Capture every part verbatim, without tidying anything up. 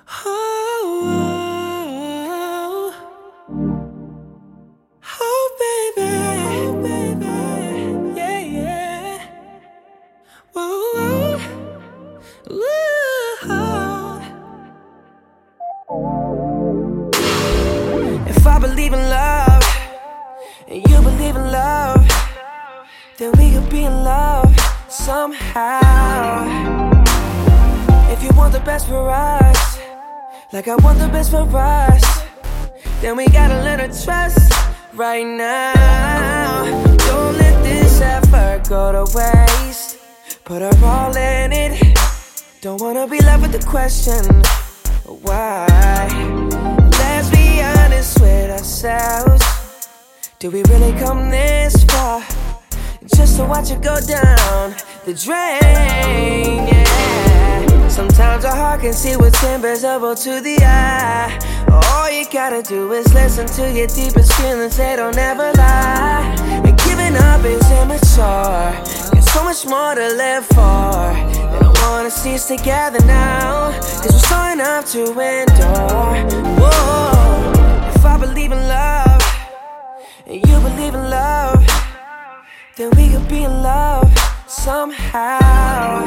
Oh, oh, baby, baby, yeah, yeah. Whoa, whoa. If I believe in love and you believe in love, then we could be in love somehow. If you want the best for us, like I want the best for us, then we gotta learn to trust right now. Don't let this effort go to waste. Put our all in it. Don't wanna be left with the question, why? Let's be honest with ourselves. Do we really come this far just to watch it go down the drain? Yeah. Sometimes our heart can see what's invisible to the eye. All you gotta do is listen to your deepest feelings, they don't ever lie. And giving up is immature, there's so much more to live for. They don't wanna see us together now, cause we're strong enough to endure. Whoa. If I believe in love and you believe in love, then we could be in love somehow.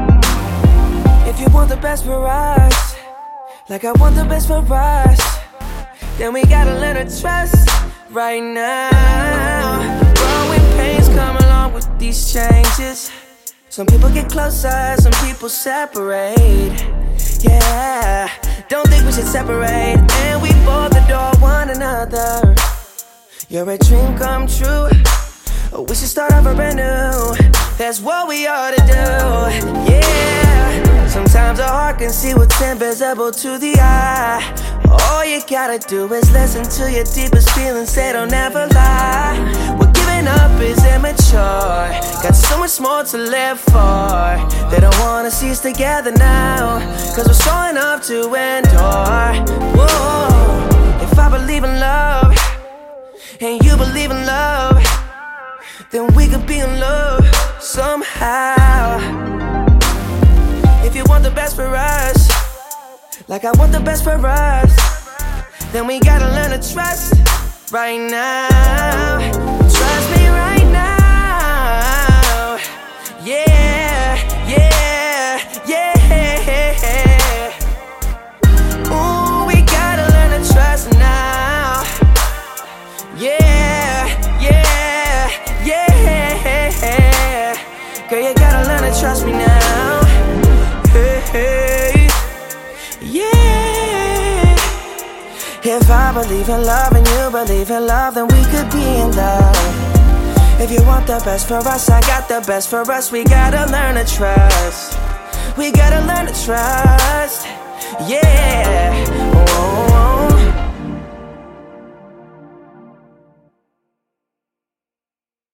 If you want the best for us, like I want the best for us, then we gotta learn to trust right now. Growing pains come along with these changes. Some people get closer, some people separate. Yeah, don't think we should separate, and we both adore one another. You're a dream come true, we should start over brand new. That's what we ought to do, yeah. Sometimes our heart can see what's invisible to the eye. All you gotta do is listen to your deepest feelings, they don't ever lie. What giving up is immature, got so much more to live for. They don't wanna see us together now, cause we're strong enough to endure. Whoa. If I believe in love and you believe in love, then we could be in love somehow. If you want the best for us, like I want the best for us, then we gotta learn to trust right now. Trust me right now. Yeah, yeah, yeah. Ooh, we gotta learn to trust now. Yeah, yeah, yeah. Girl, you gotta learn to trust me now. Hey, yeah. If I believe in love and you believe in love, then we could be in love. If you want the best for us, I got the best for us. We gotta learn to trust. We gotta learn to trust. Yeah.